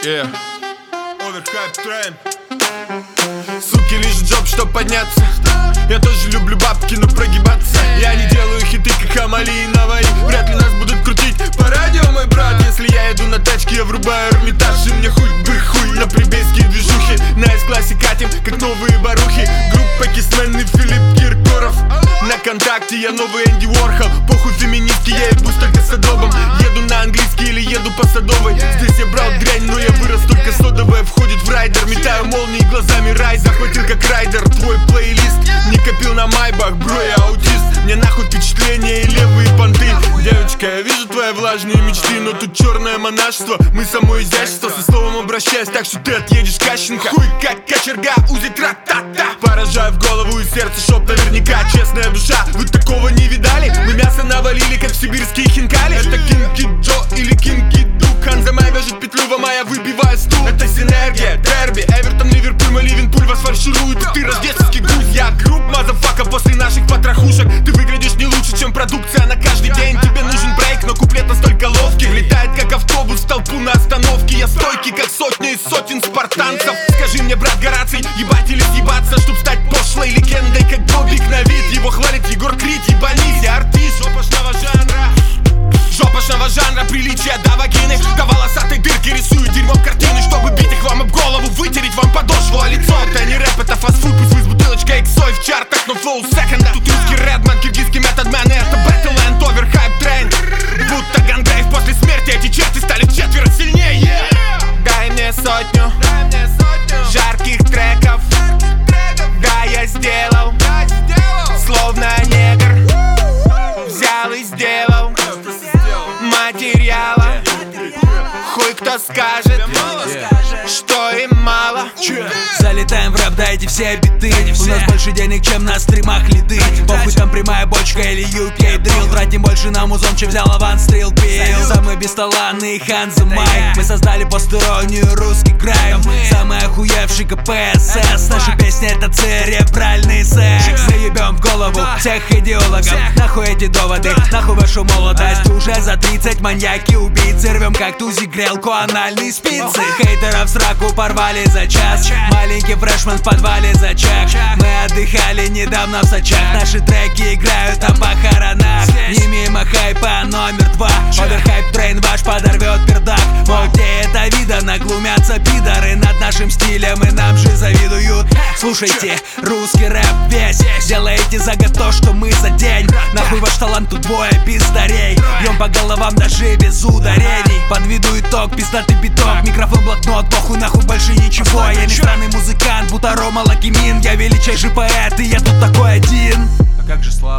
Overhype Train. Суки лишь джоб, чтоб подняться. Я тоже люблю бабки, но прогибаться. Я не делаю хиты, как Амали и Наваи. Вряд ли нас будут крутить по радио, мой брат. Если я иду на тачке, я врубаю Эрмитаж. И мне хоть бы хуй на прибейские движухи. На S-классе катим, как новые барухи. Группа Кисмен и Филипп Киркоров. На контакте я новый Энди Уорхол. Похуй феминистки, я ебусь только с адобом. Еду на английский или еду по Садовой. Здесь я брал дрянь, но я вырос только содовая. Входит в райдер, метаю молнии глазами рай. Захватил как райдер твой плейлист. Не копил на майбах, бро, я аутист. Мне нахуй впечатления и левые понты. Девочка, я вижу твои влажные мечты, но тут черное монашество. Мы само изящество, со словом обращаюсь, так что ты отъедешь Кащенко. Хуй как кочерга, узи тра-та-та. Поражаю в голову и сердце, шоп наверняка. Честная душа, вы такого не видали? Мы мясо навалили, как сибирские хинкали. Это Кинки Джо или Кинки Дук. Ханзамай вяжет петлю, а я выбиваю стул. Это синергия, дерби, Эвертон, Ливерпуль, мы Ливенпуль вас фарширует. И ты рождественский гусь, я групп, мазафака. После наших потрохушек ты выглядишь не лучше, чем продукция на каждый день. Тебе нужен брейк, но куплет настолько ловкий. Влетает как автобус в толпу на остановке. Я стойкий, как сотни из сотен спартанцев. Скажи мне, брат Гораций, ебать или съебаться, чтоб стать пошлой легендой, как Бобик на вид. Его хвалит Егор Крид, ебанись, я артист жопошного жанра. Жопошного жанра, приличия до вагины. До волосатой дырки рисую дерьмом картины, чтобы бить их вам об голову, вытереть вам подошву, а лицо. Это не рэп, это фастфуд, пусть вы с бутылочкой иксой в чартах, но флоу секонда. Тут русский Редман, киргизский методмен, и это Battleland, Overhype Train. Будто Гангрейв после смерти, эти черти стали вчетверо сильнее. Дай мне сотню жарких треков. Да, я сделал, словно негр. Взял и сделал материала. Хуй кто скажет, что им мало. Залетаем в рэп, дайте все биты. У нас больше денег, чем на стримах лиды. Похуй там прямая бочка или UK дрил. Тратим больше на музон, чем взял аванс, стрел пил. Самый бесталанный Ханзамай. Мы создали постеронию, русский крайм. Самый охуевший КПСС. Наша песня это церебральный секс. Заебем в голову всех идеологов. Нахуй эти доводы, нахуй вашу молодость. Уже за 30 маньяки, убийцы. Рвем как тузик, грелку, анальные спицы. Хейтеров в сраку порвали за час. Маленький фрешман в подвале за чак. Мы отдыхали недавно в Сочах. Наши треки играют о похоронах. Не мимо хайпа номер 2. Overhype Train ваш подорвет пердак. Вот где это видано, глумятся пидоры над нашим стилем и нам же завидуют. Слушайте, русский рэп весь. Делаете за год то, что мы за день. Нахуй ваш талант, тут двое пиздарей. Бьем по головам даже без ударений. Подведу итог, пиздатый биток. Микрофон, блокнот, похуй нахуй больше ничего. Я не странный музыкант, будто Рома Лакимин. Я величайший поэт, и я тут такой один. А как же слава?